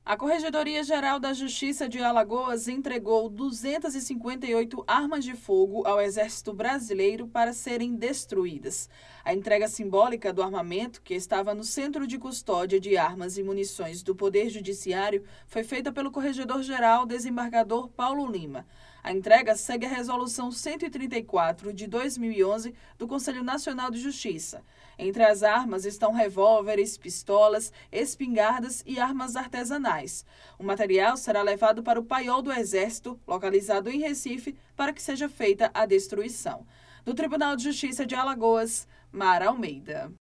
A Corregedoria-Geral da Justiça de Alagoas entregou 258 armas de fogo ao Exército Brasileiro para serem destruídas. A entrega simbólica do armamento, que estava no Centro de Custódia de Armas e Munições do Poder Judiciário, foi feita pelo Corregedor-Geral, desembargador Paulo Lima. A entrega segue a Resolução 134 de 2011 do Conselho Nacional de Justiça. Entre as armas estão revólveres, pistolas, espingardas e armas artesanais. O material será levado para o Paiol do Exército, localizado em Recife, para que seja feita a destruição. Do Tribunal de Justiça de Alagoas, Mara Almeida.